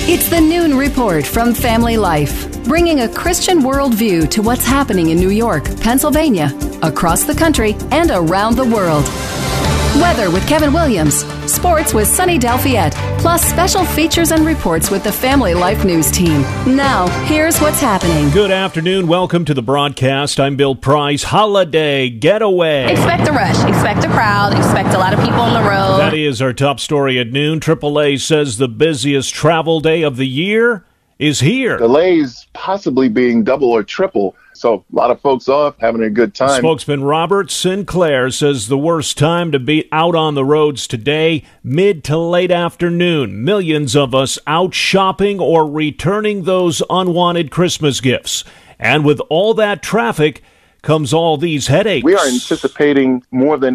It's the Noon Report from Family Life, bringing a Christian worldview to what's happening in New York, Pennsylvania, across the country, and around the world. Weather with Kevin Williams, sports with Sunny Delfiette, plus special features and reports with the Family Life News team. Now, here's what's happening. Good afternoon. Welcome to the broadcast. I'm Bill Price. Holiday getaway. Expect a rush. Expect a crowd. Expect a lot of people on the road. That is our top story at noon. AAA says the busiest travel day of the year is here. Delays possibly being double or triple. So a lot of folks off, having a good time. Spokesman Robert Sinclair says the worst time to be out on the roads today, mid to late afternoon. Millions of us out shopping or returning those unwanted Christmas gifts. And with all that traffic comes all these headaches. We are anticipating more than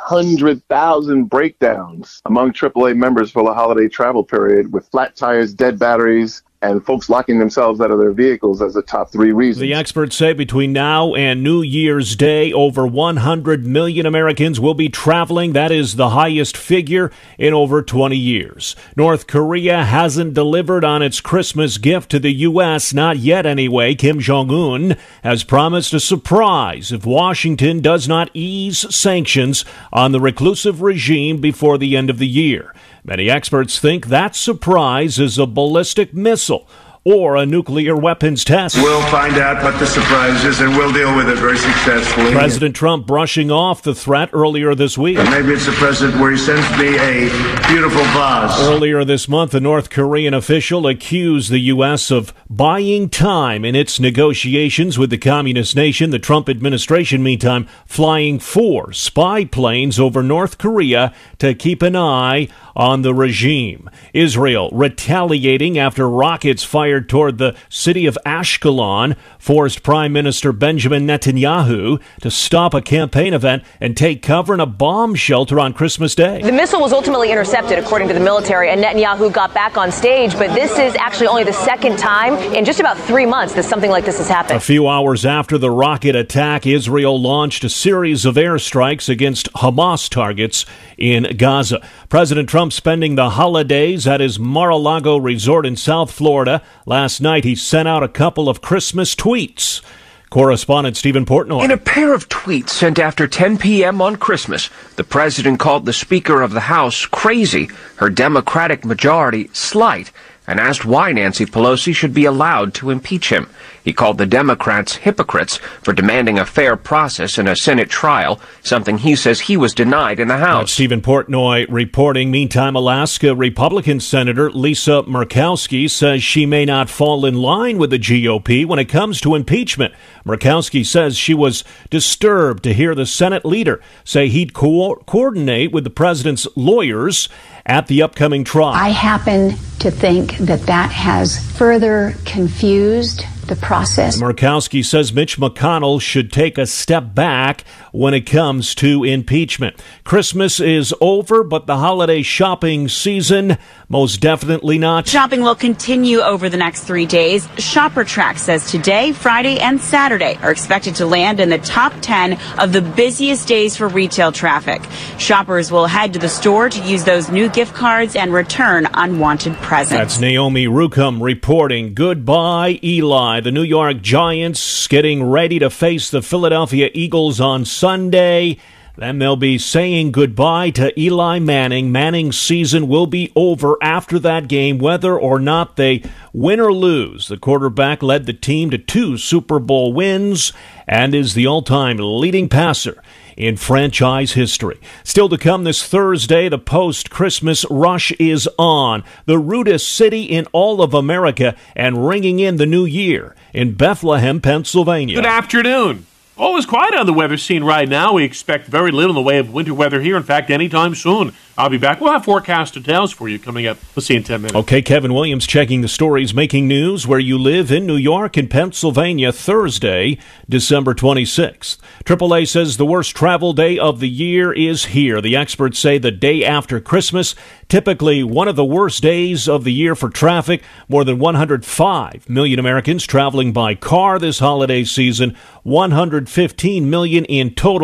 800,000 breakdowns among AAA members for the holiday travel period, with flat tires, dead batteries, and folks locking themselves out of their vehicles as the top three reasons. The experts say between now and New Year's Day, over 100 million Americans will be traveling. That is the highest figure in over 20 years. North Korea hasn't delivered on its Christmas gift to the U.S., not yet anyway. Kim Jong-un has promised a surprise if Washington does not ease sanctions on the reclusive regime before the end of the year. Many experts think that surprise is a ballistic missile or a nuclear weapons test. We'll find out what the surprise is, and we'll deal with it very successfully. President Trump brushing off the threat earlier this week. And maybe it's the president where he sends me a beautiful vase. Earlier this month, a North Korean official accused the U.S. of buying time in its negotiations with the communist nation. The Trump administration, meantime, flying 4 spy planes over North Korea to keep an eye on the regime. Israel retaliating after rockets fired toward the city of Ashkelon forced Prime Minister Benjamin Netanyahu to stop a campaign event and take cover in a bomb shelter on Christmas Day. The missile was ultimately intercepted, according to the military, and Netanyahu got back on stage, but this is actually only the second time in just about 3 months that something like this has happened. A few hours after the rocket attack, Israel launched a series of airstrikes against Hamas targets in Gaza. President Trump spending the holidays at his Mar-a-Lago resort in South Florida. Last night, he sent out a couple of Christmas tweets. Correspondent Stephen Portnoy. In a pair of tweets sent after 10 p.m. on Christmas, the president called the Speaker of the House crazy, her Democratic majority slight, and asked why Nancy Pelosi should be allowed to impeach him. He called the Democrats hypocrites for demanding a fair process in a Senate trial, something he says he was denied in the House. Stephen Portnoy reporting. Meantime, Alaska Republican Senator Lisa Murkowski says she may not fall in line with the GOP when it comes to impeachment. Murkowski says she was disturbed to hear the Senate leader say he'd coordinate with the president's lawyers at the upcoming trial. I happen to think that has further confused the process. Murkowski says Mitch McConnell should take a step back when it comes to impeachment. Christmas is over, but the holiday shopping season, most definitely not. Shopping will continue over the next 3 days. ShopperTrack says today, Friday, and Saturday are expected to land in the top 10 of the busiest days for retail traffic. Shoppers will head to the store to use those new gift cards and return unwanted presents. That's Naomi Rucum reporting. Goodbye, Eli. The New York Giants getting ready to face the Philadelphia Eagles on Sunday. Then they'll be saying goodbye to Eli Manning. Manning's season will be over after that game, whether or not they win or lose. The quarterback led the team to 2 Super Bowl wins and is the all-time leading passer in franchise history. Still to come this Thursday, the post-Christmas rush is on. The rudest city in all of America and ringing in the new year in Bethlehem, Pennsylvania. Good afternoon. Always quiet on the weather scene right now. We expect very little in the way of winter weather here. In fact, anytime soon. I'll be back. We'll have forecast details for you coming up. We'll see you in 10 minutes. Okay, Kevin Williams checking the stories making news where you live in New York and Pennsylvania Thursday, December 26th. AAA says the worst travel day of the year is here. The experts say the day after Christmas, typically one of the worst days of the year for traffic. More than 105 million Americans traveling by car this holiday season. 115 million in total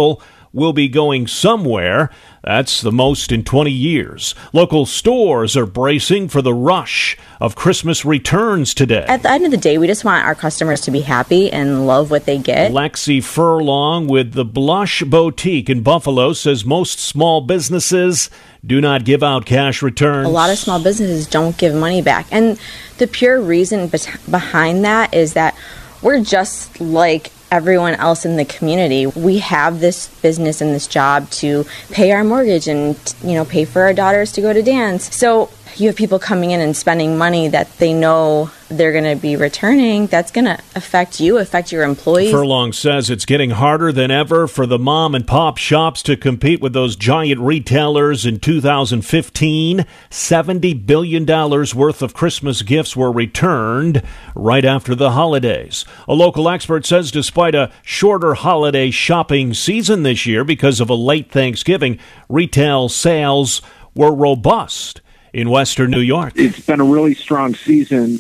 will be going somewhere. That's the most in 20 years. Local stores are bracing for the rush of Christmas returns today. At the end of the day, we just want our customers to be happy and love what they get. Lexi Furlong with the Blush Boutique in Buffalo says most small businesses do not give out cash returns. A lot of small businesses don't give money back. And the pure reason behind that is that we're just like everyone else in the community. We have this business and this job to pay our mortgage and, pay for our daughters to go to dance. So you have people coming in and spending money that they know they're going to be returning. That's going to affect your employees. Furlong says it's getting harder than ever for the mom and pop shops to compete with those giant retailers. In 2015, $70 billion worth of Christmas gifts were returned right after the holidays. A local expert says despite a shorter holiday shopping season this year because of a late Thanksgiving, retail sales were robust in Western New York. It's been a really strong season.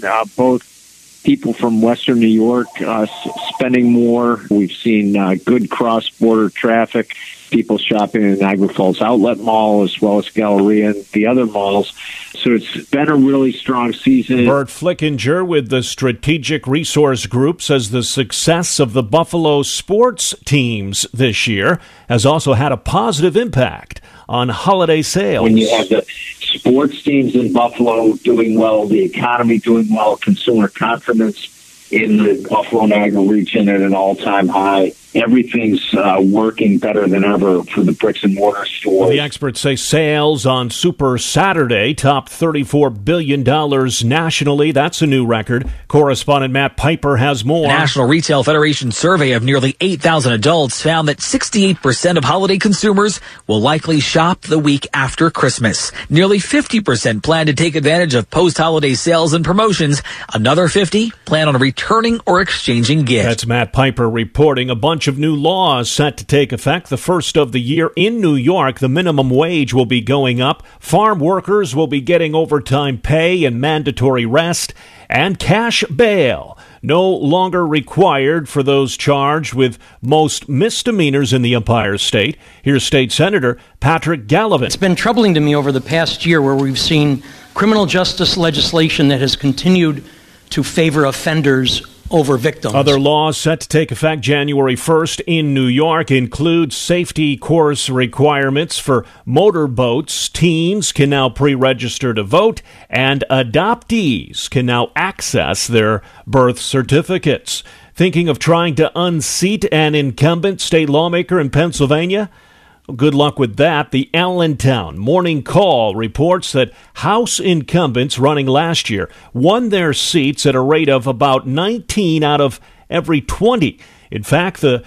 Both people from Western New York spending more. We've seen good cross-border traffic, people shopping in Niagara Falls Outlet Mall as well as Galleria and the other malls. So it's been a really strong season. Bert Flickinger with the Strategic Resource Group says the success of the Buffalo sports teams this year has also had a positive impact on holiday sales. When you have the sports teams in Buffalo doing well, the economy doing well, consumer confidence in the Buffalo-Niagara region at an all-time high, everything's working better than ever for the bricks and mortar stores. The experts say sales on Super Saturday topped $34 billion nationally. That's a new record. Correspondent Matt Piper has more. The National Retail Federation survey of nearly 8,000 adults found that 68% of holiday consumers will likely shop the week after Christmas. Nearly 50% plan to take advantage of post-holiday sales and promotions. Another 50% plan on returning or exchanging gifts. That's Matt Piper reporting. A bunch of new laws set to take effect the first of the year in New York. The minimum wage will be going up. Farm workers will be getting overtime pay and mandatory rest, and cash bail no longer required for those charged with most misdemeanors in the Empire State. Here's State Senator Patrick Gallivan. It's been troubling to me over the past year where we've seen criminal justice legislation that has continued to favor offenders over victims. Other laws set to take effect January 1st in New York include safety course requirements for motorboats. Teens can now pre-register to vote, and adoptees can now access their birth certificates. Thinking of trying to unseat an incumbent state lawmaker in Pennsylvania? Good luck with that. The Allentown Morning Call reports that House incumbents running last year won their seats at a rate of about 19 out of every 20. In fact, the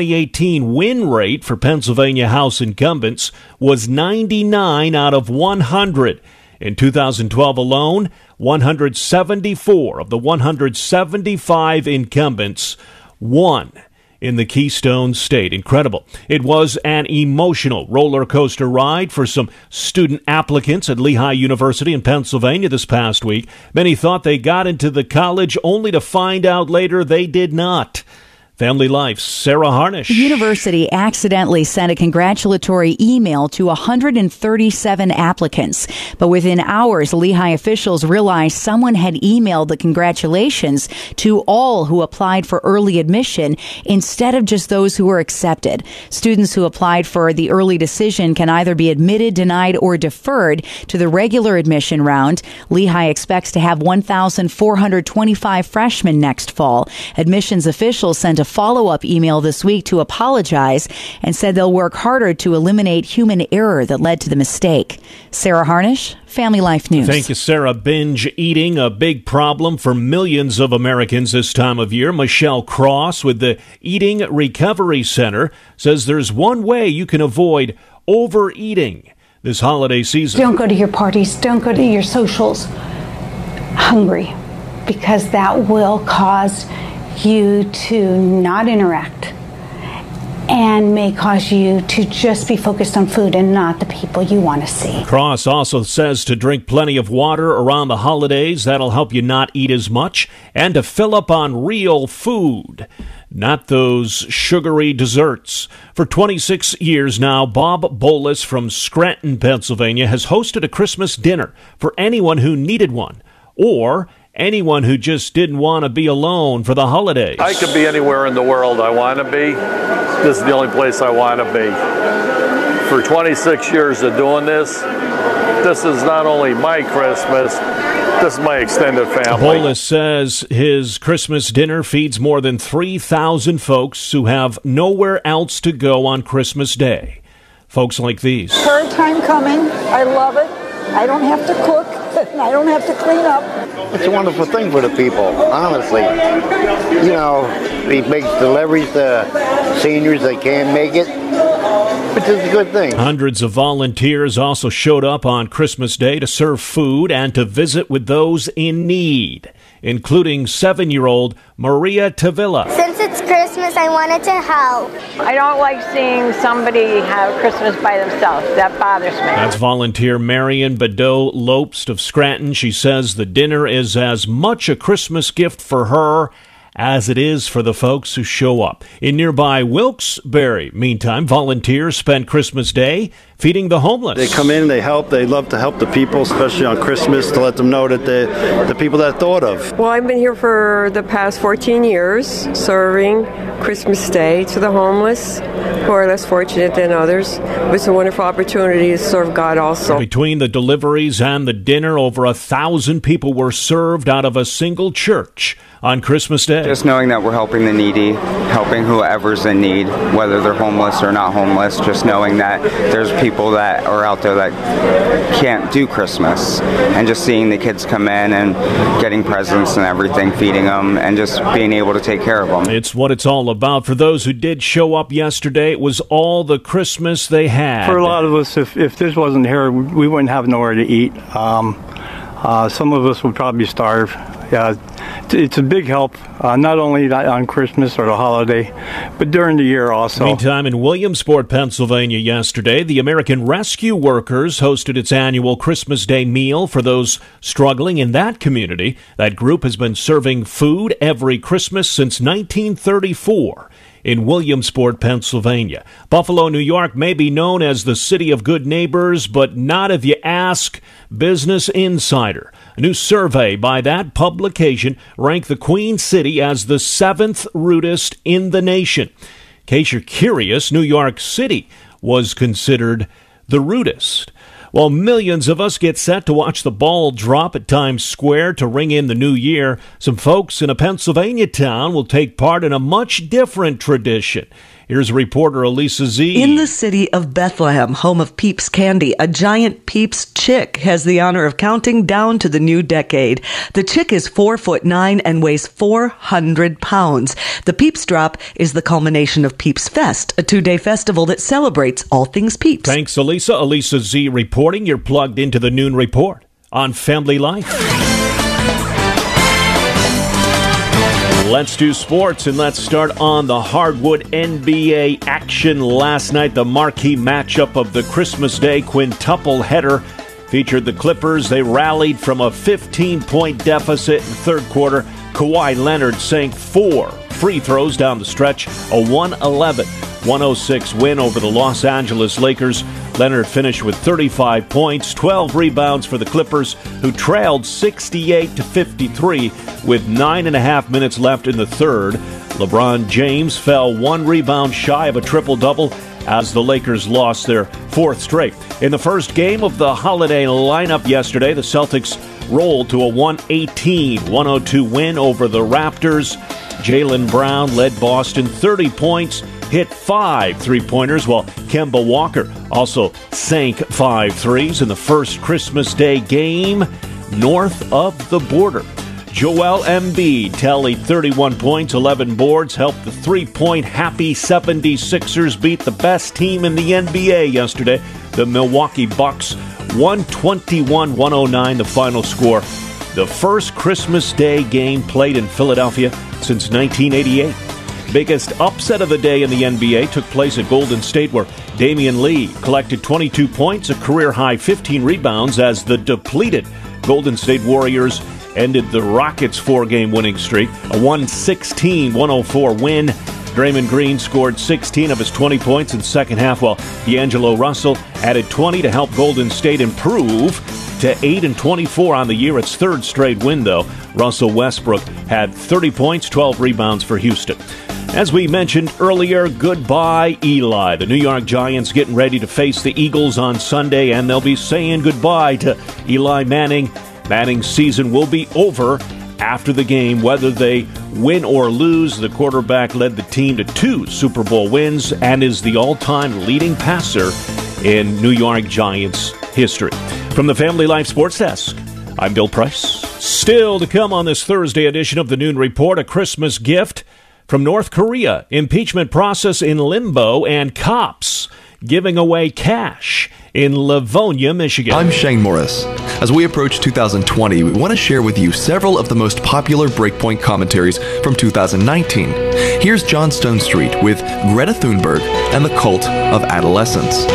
2018 win rate for Pennsylvania House incumbents was 99 out of 100. In 2012 alone, 174 of the 175 incumbents won in the Keystone State. Incredible. It was an emotional roller coaster ride for some student applicants at Lehigh University in Pennsylvania this past week. Many thought they got into the college only to find out later they did not. Family Life's Sarah Harnish. The university accidentally sent a congratulatory email to 137 applicants. But within hours, Lehigh officials realized someone had emailed the congratulations to all who applied for early admission instead of just those who were accepted. Students who applied for the early decision can either be admitted, denied, or deferred to the regular admission round. Lehigh expects to have 1,425 freshmen next fall. Admissions officials sent a follow-up email this week to apologize and said they'll work harder to eliminate human error that led to the mistake. Sarah Harnish, Family Life News. Thank you, Sarah. Binge eating, a big problem for millions of Americans this time of year. Michelle Cross with the Eating Recovery Center says there's one way you can avoid overeating this holiday season. Don't go to your parties. Don't go to your socials hungry, because that will cause you to not interact and may cause you to just be focused on food and not the people you want to see. Cross also says to drink plenty of water around the holidays. That'll help you not eat as much, and to fill up on real food, not those sugary desserts. For 26 years now, Bob Bolus from Scranton, Pennsylvania, has hosted a Christmas dinner for anyone who needed one, or anyone who just didn't want to be alone for the holidays. I could be anywhere in the world I want to be. This is the only place I want to be. For 26 years of doing this is not only my Christmas, this is my extended family. Bolus says his Christmas dinner feeds more than 3,000 folks who have nowhere else to go on Christmas Day. Folks like these. Third time coming. I love it. I don't have to cook. I don't have to clean up. It's a wonderful thing for the people, honestly. You know, he makes deliveries to seniors that can't make it, which is a good thing. Hundreds of volunteers also showed up on Christmas Day to serve food and to visit with those in need, including 7-year-old Maria Tavilla. Since it's Christmas, I wanted to help. I don't like seeing somebody have Christmas by themselves. That bothers me. That's volunteer Marion Badeau Lopes of Scranton. She says the dinner is as much a Christmas gift for her as it is for the folks who show up. In nearby Wilkes-Barre, meantime, volunteers spend Christmas Day feeding the homeless. They come in, they help, they love to help the people, especially on Christmas, to let them know that the people that thought of. Well, I've been here for the past 14 years, serving Christmas Day to the homeless who are less fortunate than others. It's a wonderful opportunity to serve God also. Between the deliveries and the dinner, over 1,000 people were served out of a single church on Christmas Day. Just knowing that we're helping the needy, helping whoever's in need, whether they're homeless or not homeless, just knowing that there's people that are out there that can't do Christmas, and just seeing the kids come in and getting presents and everything, feeding them, and just being able to take care of them. It's what it's all about. For those who did show up yesterday, it was all the Christmas they had. For a lot of us, if this wasn't here, we wouldn't have nowhere to eat. Some of us would probably starve. Yeah, it's a big help, not only on Christmas or the holiday, but during the year also. Meantime, in Williamsport, Pennsylvania yesterday, the American Rescue Workers hosted its annual Christmas Day meal for those struggling in that community. That group has been serving food every Christmas since 1934. In Williamsport, Pennsylvania. Buffalo, New York may be known as the city of good neighbors, but not if you ask Business Insider. A new survey by that publication ranked the Queen City as the 7th rudest in the nation. In case you're curious, New York City was considered the rudest. While millions of us get set to watch the ball drop at Times Square to ring in the new year, some folks in a Pennsylvania town will take part in a much different tradition. Here's reporter Elisa Z. In the city of Bethlehem, home of Peeps Candy, a giant Peeps chick has the honor of counting down to the new decade. The chick is 4'9" and weighs 400 pounds. The Peeps Drop is the culmination of Peeps Fest, a 2-day festival that celebrates all things Peeps. Thanks, Elisa. Elisa Z reporting. You're plugged into the Noon Report on Family Life. Let's do sports, and let's start on the hardwood. NBA action last night. The marquee matchup of the Christmas Day quintuple header featured the Clippers. They rallied from a 15-point deficit in the third quarter. Kawhi Leonard sank 4 free throws down the stretch, a 111-106 win over the Los Angeles Lakers. Leonard finished with 35 points, 12 rebounds for the Clippers, who trailed 68-53 with 9.5 minutes left in the third. LeBron James fell 1 rebound shy of a triple-double as the Lakers lost their 4th straight. In the first game of the holiday lineup yesterday, the Celtics rolled to a 118-102 win over the Raptors. Jaylen Brown led Boston 30 points, hit 5 three-pointers, while Kemba Walker also sank 5 threes in the first Christmas Day game north of the border. Joel Embiid tallied 31 points, 11 boards, helped the 3-point happy 76ers beat the best team in the NBA yesterday, the Milwaukee Bucks. 121-109 the final score. The first Christmas Day game played in Philadelphia since 1988. Biggest upset of the day in the NBA took place at Golden State, where Damian Lee collected 22 points, a career-high 15 rebounds, as the depleted Golden State Warriors ended the Rockets' 4-game winning streak. A 116-104 win. Draymond Green scored 16 of his 20 points in the second half, while D'Angelo Russell added 20 to help Golden State improve to 8-24 on the year. Its third straight win, though. Russell Westbrook had 30 points, 12 rebounds for Houston. As we mentioned earlier, goodbye, Eli. The New York Giants getting ready to face the Eagles on Sunday, and they'll be saying goodbye to Eli Manning. Manning's season will be over after the game. Whether they win or lose, the quarterback led the team to 2 Super Bowl wins and is the all-time leading passer in New York Giants history. From the Family Life Sports Desk, I'm Bill Price. Still to come on this Thursday edition of the Noon Report, a Christmas gift from North Korea, impeachment process in limbo, and cops giving away cash in Livonia, Michigan. I'm Shane Morris. As we approach 2020, we want to share with you several of the most popular Breakpoint commentaries from 2019. Here's John Stonestreet with Greta Thunberg and the Cult of Adolescence.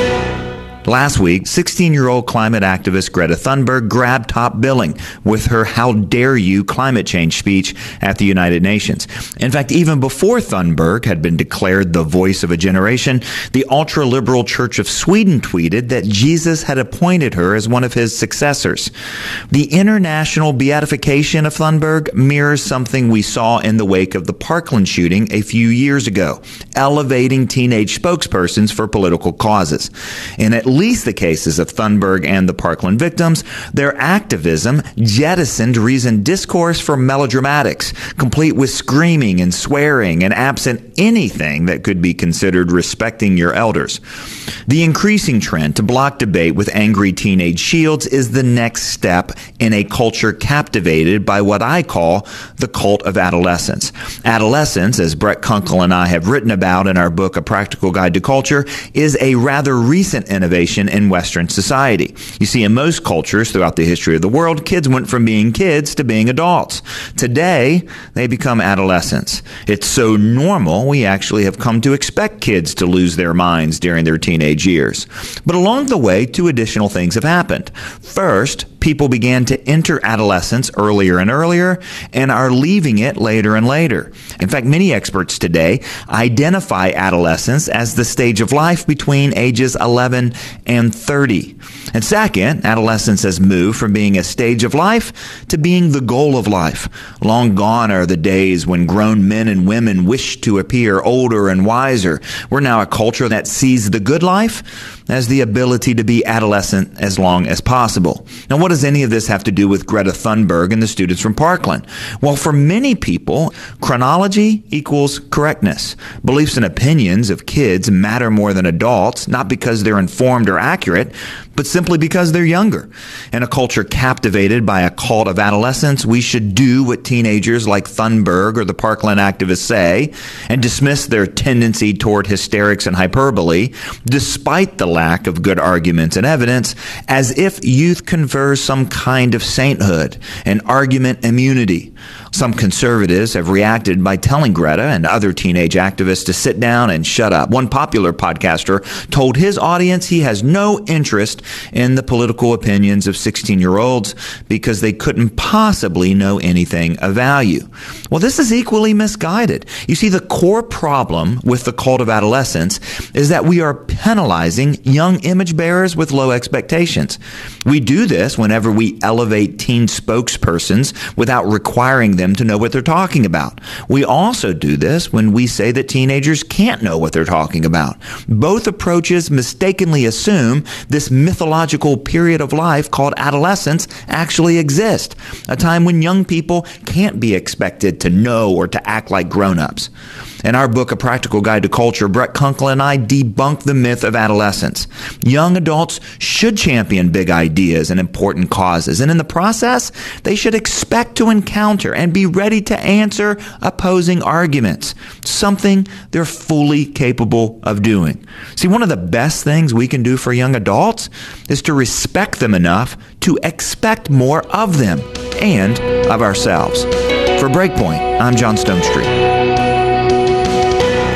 Last week, 16-year-old climate activist Greta Thunberg grabbed top billing with her How Dare You climate change speech at the United Nations. In fact, even before Thunberg had been declared the voice of a generation, the ultra-liberal Church of Sweden tweeted that Jesus had appointed her as one of his successors. The international beatification of Thunberg mirrors something we saw in the wake of the Parkland shooting a few years ago, elevating teenage spokespersons for political causes. In at least the cases of Thunberg and the Parkland victims, their activism jettisoned reasoned discourse for melodramatics, complete with screaming and swearing and absent anything that could be considered respecting your elders. The increasing trend to block debate with angry teenage shields is the next step in a culture captivated by what I call the cult of adolescence. Adolescence, as Brett Kunkle and I have written about in our book, A Practical Guide to Culture, is a rather recent innovation in Western society. You see, in most cultures throughout the history of the world, kids went from being kids to being adults. Today, they become adolescents. It's so normal, we actually have come to expect kids to lose their minds during their teenage years. But along the way, 2 additional things have happened. First, people began to enter adolescence earlier and earlier and are leaving it later and later. In fact, many experts today identify adolescence as the stage of life between ages 11 and 30. And second, adolescence has moved from being a stage of life to being the goal of life. Long gone are the days when grown men and women wished to appear older and wiser. We're now a culture that sees the good life as the ability to be adolescent as long as possible. Now, what does any of this have to do with Greta Thunberg and the students from Parkland? Well, for many people, chronology equals correctness. Beliefs and opinions of kids matter more than adults, not because they're informed or accurate, but simply because they're younger. In a culture captivated by a cult of adolescence, we should do what teenagers like Thunberg or the Parkland activists say and dismiss their tendency toward hysterics and hyperbole, despite the lack of good arguments and evidence, as if youth confers some kind of sainthood and argument immunity. Some conservatives have reacted by telling Greta and other teenage activists to sit down and shut up. One popular podcaster told his audience he has no interest in the political opinions of 16-year-olds because they couldn't possibly know anything of value. Well, this is equally misguided. You see, the core problem with the cult of adolescence is that we are penalizing young image bearers with low expectations. We do this whenever we elevate teen spokespersons without requiring them to know what they're talking about. We also do this when we say that teenagers can't know what they're talking about. Both approaches mistakenly assume this mythological period of life called adolescence actually exists, a time when young people can't be expected to know or to act like grown-ups. In our book, A Practical Guide to Culture, Brett Kunkle and I debunk the myth of adolescence. Young adults should champion big ideas and important causes, and in the process, they should expect to encounter and be ready to answer opposing arguments, something they're fully capable of doing. See, one of the best things we can do for young adults is to respect them enough to expect more of them and of ourselves. For Breakpoint, I'm John Stonestreet.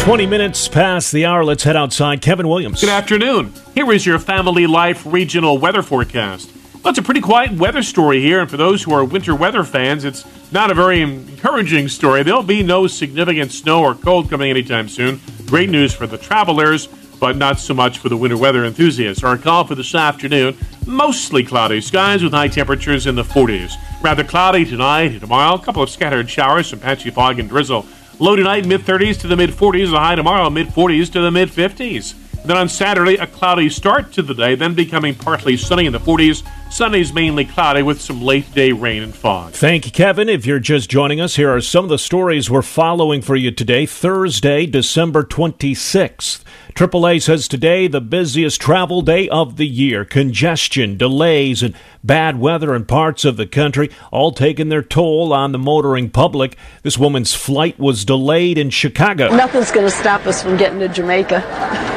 20 minutes past the hour. Let's head outside. Kevin Williams. Good afternoon. Here is your Family Life regional weather forecast. Well, it's a pretty quiet weather story here, and for those who are winter weather fans, it's not a very encouraging story. There'll be no significant snow or cold coming anytime soon. Great news for the travelers, but not so much for the winter weather enthusiasts. Our call for this afternoon, mostly cloudy skies with high temperatures in the 40s. Rather cloudy tonight and tomorrow. A couple of scattered showers, some patchy fog and drizzle. Low tonight, mid-30s to the mid-40s. The high tomorrow, mid-40s to the mid-50s. Then on Saturday, a cloudy start to the day, then becoming partly sunny in the 40s. Sunday's mainly cloudy with some late-day rain and fog. Thank you, Kevin. If you're just joining us, here are some of the stories we're following for you today, Thursday, December 26th. AAA says today the busiest travel day of the year. Congestion, delays, and bad weather in parts of the country all taking their toll on the motoring public. This woman's flight was delayed in Chicago. Nothing's going to stop us from getting to Jamaica.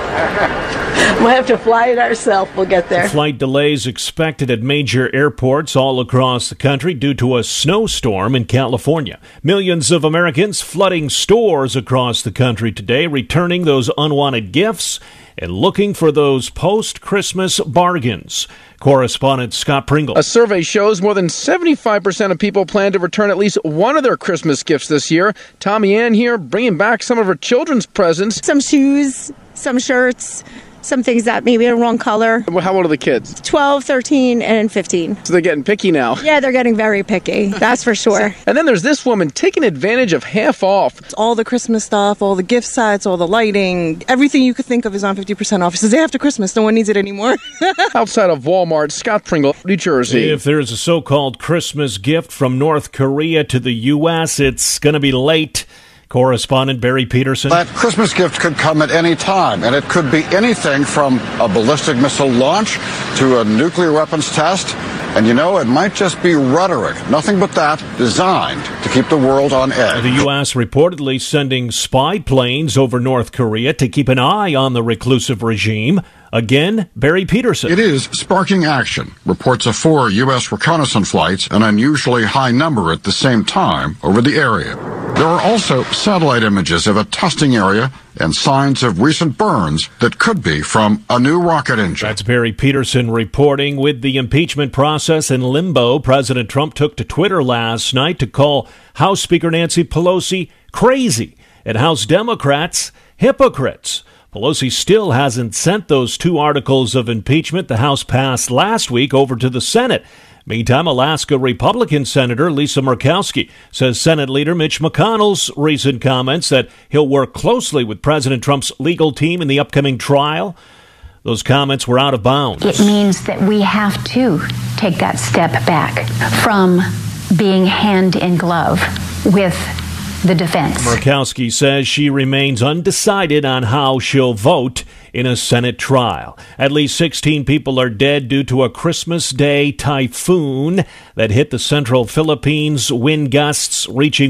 We'll have to fly it ourselves. We'll get there. Flight delays expected at major airports all across the country due to a snowstorm in California. Millions of Americans flooding stores across the country today, returning those unwanted gifts and looking for those post-Christmas bargains. Correspondent Scott Pringle. A survey shows more than 75% of people plan to return at least one of their Christmas gifts this year. Tommy Ann here, bringing back some of her children's presents. Some shoes, some shirts, some things that maybe are wrong color. How old are the kids? 12, 13, and 15. So they're getting picky now. Yeah, they're getting very picky. That's for sure. And then there's this woman taking advantage of half off. It's all the Christmas stuff, all the gift sets, all the lighting, everything you could think of is on 50% off. It's the day after Christmas. No one needs it anymore. Outside of Walmart, Scott Pringle, New Jersey. If there's a so-called Christmas gift from North Korea to the U.S., it's going to be late. Correspondent Barry Peterson. That Christmas gift could come at any time, and it could be anything from a ballistic missile launch to a nuclear weapons test. And it might just be rhetoric, nothing but that, designed to keep the world on edge. The U.S. reportedly sending spy planes over North Korea to keep an eye on the reclusive regime. Again, Barry Peterson. It is sparking action. Reports of 4 U.S. reconnaissance flights, an unusually high number at the same time, over the area. There are also satellite images of a testing area and signs of recent burns that could be from a new rocket engine. That's Barry Peterson reporting. With the impeachment process in limbo, President Trump took to Twitter last night to call House Speaker Nancy Pelosi crazy and House Democrats hypocrites. Pelosi still hasn't sent those 2 articles of impeachment the House passed last week over to the Senate. Meantime, Alaska Republican Senator Lisa Murkowski says Senate Leader Mitch McConnell's recent comments that he'll work closely with President Trump's legal team in the upcoming trial, those comments were out of bounds. It means that we have to take that step back from being hand in glove with the defense. Murkowski says she remains undecided on how she'll vote in a Senate trial. At least 16 people are dead due to a Christmas Day typhoon that hit the central Philippines, wind gusts reaching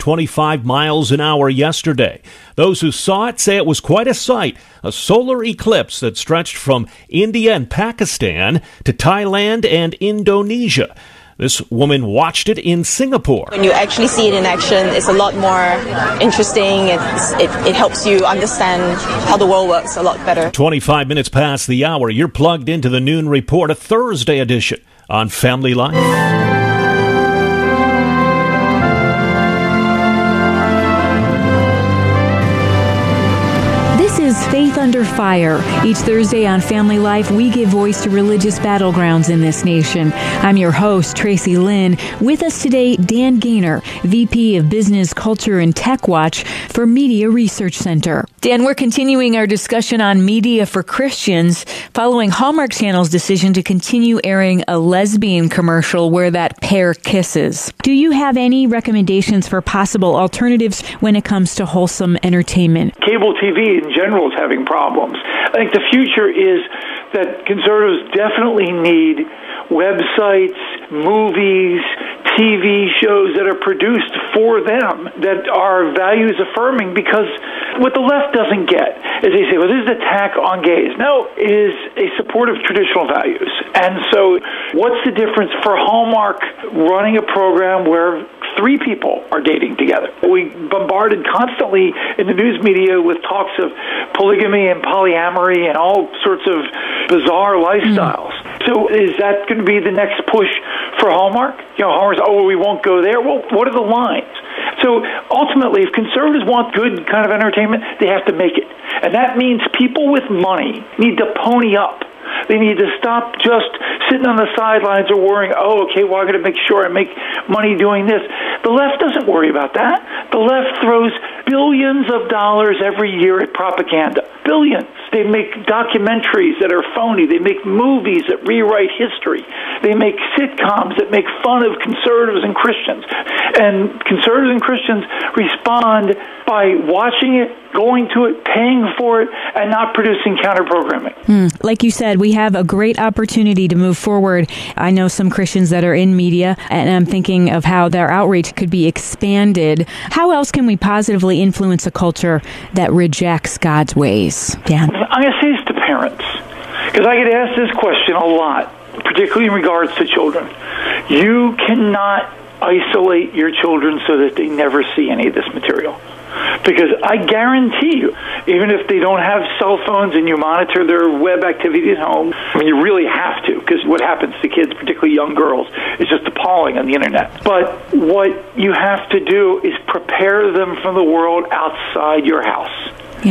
125 miles an hour yesterday. Those who saw it say it was quite a sight, a solar eclipse that stretched from India and Pakistan to Thailand and Indonesia. This woman watched it in Singapore. When you actually see it in action, it's a lot more interesting. It helps you understand how the world works a lot better. 25 minutes past the hour, you're plugged into the Noon Report, a Thursday edition on Family Life. Faith Under Fire. Each Thursday on Family Life, we give voice to religious battlegrounds in this nation. I'm your host, Tracy Lynn. With us today, Dan Gaynor, VP of Business, Culture, and Tech Watch for Media Research Center. Dan, we're continuing our discussion on media for Christians following Hallmark Channel's decision to continue airing a lesbian commercial where that pair kisses. Do you have any recommendations for possible alternatives when it comes to wholesome entertainment? Cable TV in general is having problems. I think the future is that conservatives definitely need websites, movies, TV shows that are produced for them that are values affirming, because what the left doesn't get is they say, well, this is an attack on gays. No, it is a support of traditional values. And so what's the difference for Hallmark running a program where 3 people are dating together. We bombarded constantly in the news media with talks of polygamy and polyamory and all sorts of bizarre lifestyles. So is that going to be the next push for Hallmark? Hallmark's, we won't go there. Well, what are the lines? So ultimately, if conservatives want good kind of entertainment, they have to make it. And that means people with money need to pony up. They need to stop just sitting on the sidelines or worrying, I'm going to make sure I make money doing this. The left doesn't worry about that. The left throws billions of dollars every year at propaganda. Billions. They make documentaries that are phony. They make movies that rewrite history. They make sitcoms that make fun of conservatives and Christians. And conservatives and Christians respond by watching it, going to it, paying for it, and not producing counter-programming. Like you said, we have a great opportunity to move forward. I know some Christians that are in media, and I'm thinking of how their outreach could be expanded. How else can we positively influence a culture that rejects God's ways? Dan? I'm going to say this to parents, because I get asked this question a lot, particularly in regards to children. You cannot isolate your children so that they never see any of this material. Because I guarantee you, even if they don't have cell phones and you monitor their web activity at home, you really have to, because what happens to kids, particularly young girls, is just appalling on the internet. But what you have to do is prepare them for the world outside your house.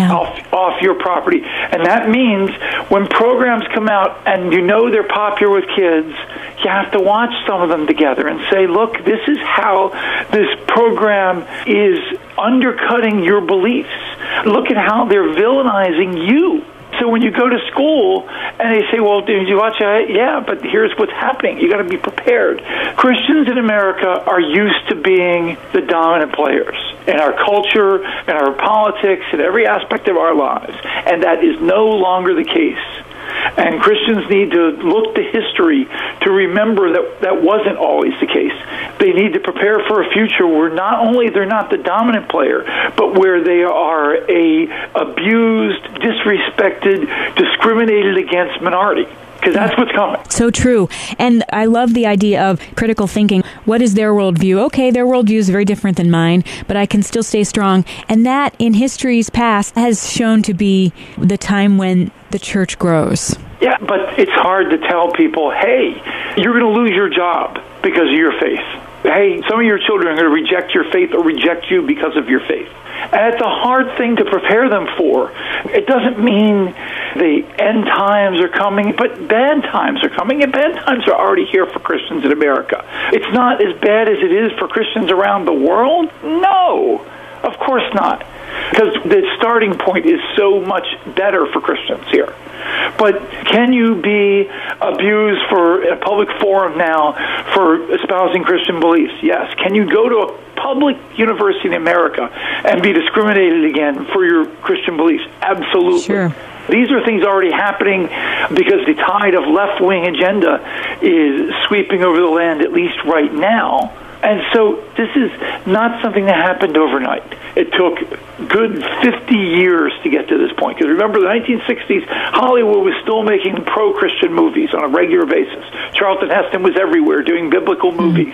Off your property. And that means when programs come out and they're popular with kids, you have to watch some of them together and say, look, this is how this program is undercutting your beliefs. Look at how they're villainizing you. So when you go to school and they say, well, did you watch it? Yeah, but here's what's happening. You got to be prepared. Christians in America are used to being the dominant players in our culture, in our politics, in every aspect of our lives. And that is no longer the case. And Christians need to look to history to remember that that wasn't always the case. They need to prepare for a future where not only they're not the dominant player, but where they are a abused, disrespected, discriminated against minority. Because that's what's coming. So true. And I love the idea of critical thinking. What is their worldview? Okay, their worldview is very different than mine, but I can still stay strong. And that, in history's past, has shown to be the time when the church grows. Yeah, but it's hard to tell people, hey, you're going to lose your job because of your faith. Hey, some of your children are going to reject your faith or reject you because of your faith. And it's a hard thing to prepare them for. It doesn't mean the end times are coming, but bad times are coming, and bad times are already here for Christians in America. It's not as bad as it is for Christians around the world? No, of course not. Because the starting point is so much better for Christians here. But can you be abused for a public forum now for espousing Christian beliefs? Yes. Can you go to a public university in America and be discriminated against for your Christian beliefs? Absolutely. Sure. These are things already happening because the tide of left-wing agenda is sweeping over the land, at least right now. And so this is not something that happened overnight. It took good 50 years to get to this point. Because remember, the 1960s, Hollywood was still making pro-Christian movies on a regular basis. Charlton Heston was everywhere doing biblical movies.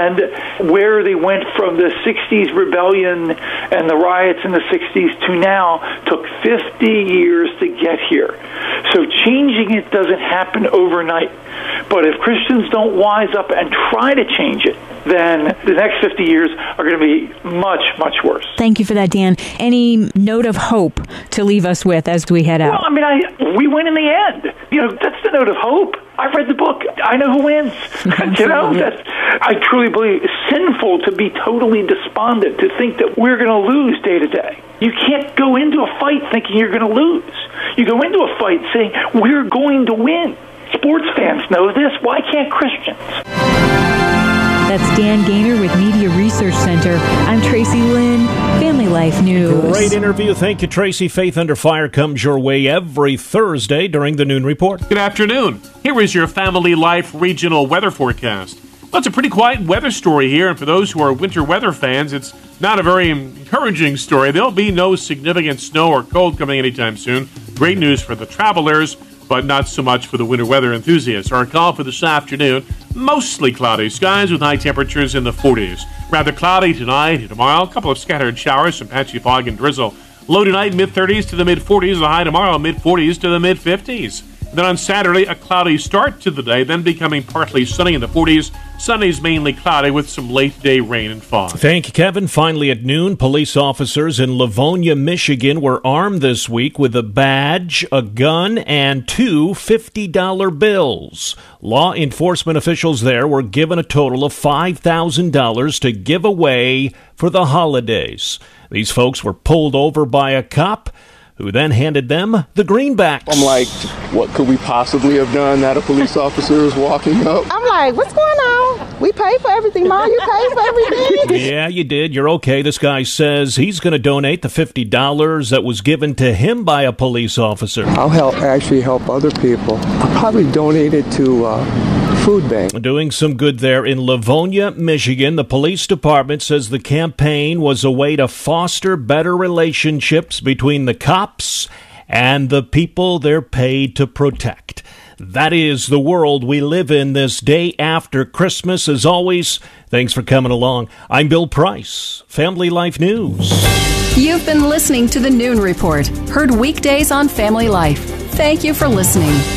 And where they went from the 60s rebellion and the riots in the 60s to now took 50 years to get here. So changing it doesn't happen overnight. But if Christians don't wise up and try to change it, then the next 50 years are going to be much, much worse. Thank you for that, Dan. Any note of hope to leave us with as we head out? Well, we win in the end. That's the note of hope. I've read the book. I know who wins. I truly believe it's sinful to be totally despondent, to think that we're going to lose day to day. You can't go into a fight thinking you're going to lose. You go into a fight saying, we're going to win. Sports fans know this. Why can't Christians? That's Dan Gaynor with Media Research Center. I'm Tracy Lynn, Family Life News. Great interview. Thank you, Tracy. Faith Under Fire comes your way every Thursday during the Noon Report. Good afternoon. Here is your Family Life regional weather forecast. Well, it's a pretty quiet weather story here, and for those who are winter weather fans, it's not a very encouraging story. There'll be no significant snow or cold coming anytime soon. Great news for the travelers. but not so much for the winter weather enthusiasts. Our call for this afternoon, mostly cloudy skies with high temperatures in the 40s. Rather cloudy tonight and tomorrow. A couple of scattered showers, some patchy fog and drizzle. Low tonight, mid-30s to the mid-40s. The high tomorrow, mid-40s to the mid-50s. Then on Saturday, a cloudy start to the day, then becoming partly sunny in the 40s. Sunday's mainly cloudy with some late-day rain and fog. Thank you, Kevin. Finally at noon, police officers in Livonia, Michigan were armed this week with a badge, a gun, and two $50 bills. Law enforcement officials there were given a total of $5,000 to give away for the holidays. These folks were pulled over by a cop who then handed them the greenbacks. I'm like, what could we possibly have done that a police officer is walking up? I'm like, what's going on? We pay for everything, Mom. You pay for everything. Yeah, you did. You're okay. This guy says he's going to donate the $50 that was given to him by a police officer. I'll help other people. I'll probably donate it to food bank. Doing some good there in Livonia, Michigan. The police department says the campaign was a way to foster better relationships between the cops and the people they're paid to protect. That is the world we live in this day after Christmas. As always, thanks for coming along. I'm Bill Price, Family Life News. You've been listening to the Noon Report, heard weekdays on Family Life. Thank you for listening.